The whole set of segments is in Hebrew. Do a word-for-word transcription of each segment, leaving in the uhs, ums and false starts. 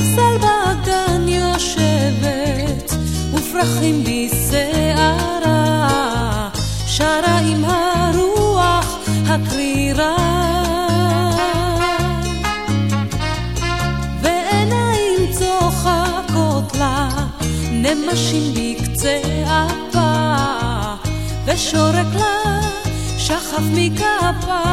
ספסל בגן יושבת ופרחים בשערה שרה עם הרוח הקרירה ועיניים צוחקות לה נמשים בקצה אפה ושורק לה שחף מכפה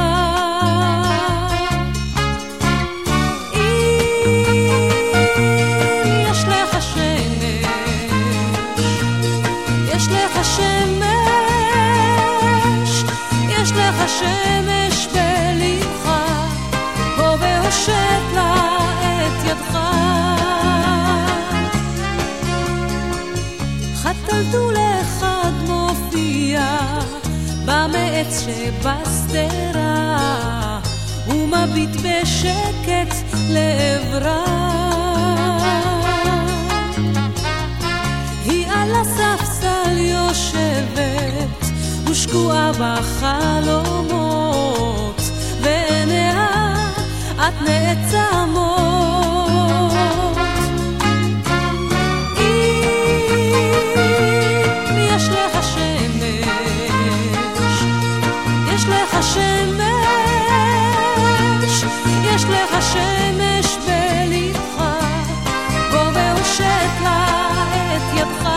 שמש, יש לך שמש בלבך, בוא והושט לה את ידך. חתלתול אחד מופיע במעץ שבסתרה, ומביט בשקט לעברה. היא על הספסל יושבת ושקועה בחלומות ועיניה את נעצמות. אם יש לך שמש, יש לך שמש, יש לך שמש בלבך, בוא והושט לה את ידך.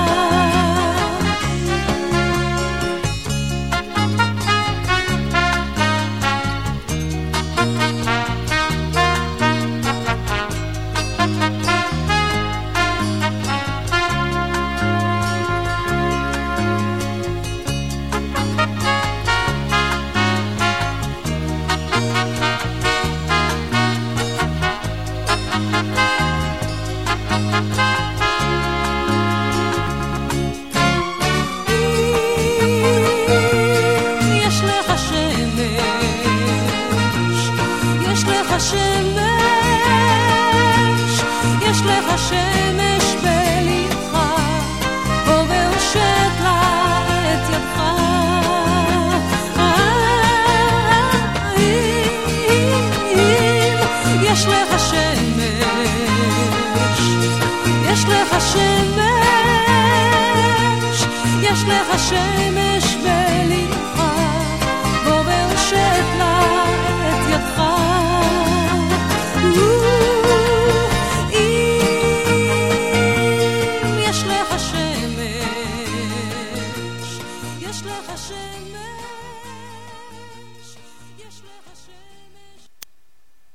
יש לך שמש בלבך, בוא והושט לה את ידך. אם יש לך שמש, יש לך שמש, יש לך שמש.